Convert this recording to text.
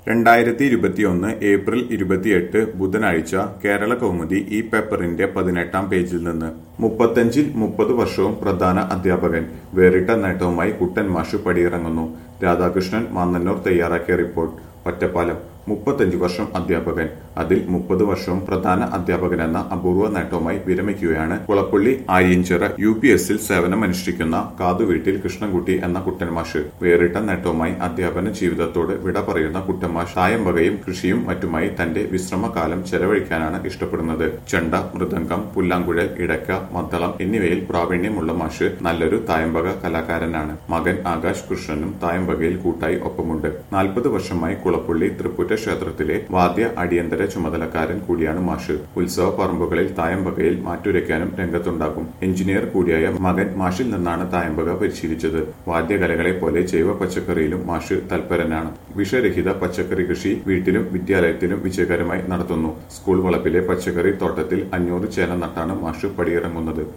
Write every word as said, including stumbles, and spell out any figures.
രണ്ടായിരത്തി ഇരുപത്തിയൊന്ന് ഏപ്രിൽ ഇരുപത്തിയെട്ട് ബുധനാഴ്ച കേരള കൗമുദി ഈ പേപ്പറിന്റെ പതിനെട്ടാം പേജിൽ നിന്ന് മുപ്പത്തഞ്ചിൽ മുപ്പത് വർഷവും പ്രധാന അധ്യാപകൻ വേറിട്ട നേട്ടവുമായി കുട്ടൻ മാഷ് പടിയിറങ്ങുന്നു. രാധാകൃഷ്ണൻ മാന്നന്നൂർ തയ്യാറാക്കിയ റിപ്പോർട്ട്. ഒറ്റപ്പാലം മുപ്പത്തഞ്ച് വർഷം അധ്യാപകൻ, അതിൽ മുപ്പത് വർഷവും പ്രധാന അധ്യാപകനെന്ന അപൂർവ നേട്ടവുമായി വിരമിക്കുകയാണ് കുളപ്പള്ളി ആര്യഞ്ചിറ യു പി എസിൽ സേവനമനുഷ്ഠിക്കുന്ന കാതുവീട്ടിൽ കൃഷ്ണൻകുട്ടി എന്ന കുട്ടൻമാഷ്. വേറിട്ട നേട്ടവുമായി അധ്യാപന ജീവിതത്തോട് വിട പറയുന്ന കുട്ടൻമാഷ് തായമ്പകയും കൃഷിയും മറ്റുമായി തന്റെ വിശ്രമകാലം ചെലവഴിക്കാനാണ് ഇഷ്ടപ്പെടുന്നത്. ചെണ്ട, മൃദംഗം, പുല്ലാങ്കുഴൽ, ഇടയ്ക്ക, മദ്ദളം എന്നിവയിൽ പ്രാവീണ്യമുള്ള മാഷ് നല്ലൊരു തായമ്പക കലാകാരനാണ്. മകൻ ആകാശ് കൃഷ്ണനും തായമ്പകയിൽ കൂട്ടായി ഒപ്പമുണ്ട്. നാൽപ്പത് വർഷമായി കുളപ്പള്ളി തൃപ്പൂറ്റ ക്ഷേത്രത്തിലെ വാദ്യ അടിയന്തര ചുമതലക്കാരൻ കൂടിയാണ് മാഷ്. ഉത്സവ പറമ്പുകളിൽ തായമ്പകയിൽ മാറ്റുരയ്ക്കാനും രംഗത്തുണ്ടാകും. എഞ്ചിനീയർ കൂടിയായ മകൻ മാഷിൽ നിന്നാണ് തായമ്പക പരിശീലിച്ചത്. വാദ്യകലകളെ പോലെ ജൈവ പച്ചക്കറിയിലും മാഷ് തൽപരനാണ്. വിഷരഹിത പച്ചക്കറി കൃഷി വീട്ടിലും വിദ്യാലയത്തിലും വിജയകരമായി നടത്തുന്നു. സ്കൂൾ വളപ്പിലെ പച്ചക്കറി തോട്ടത്തിൽ അഞ്ഞൂറ് ചേന നട്ടാണ് മാഷ് പടിയിറങ്ങുന്നത്.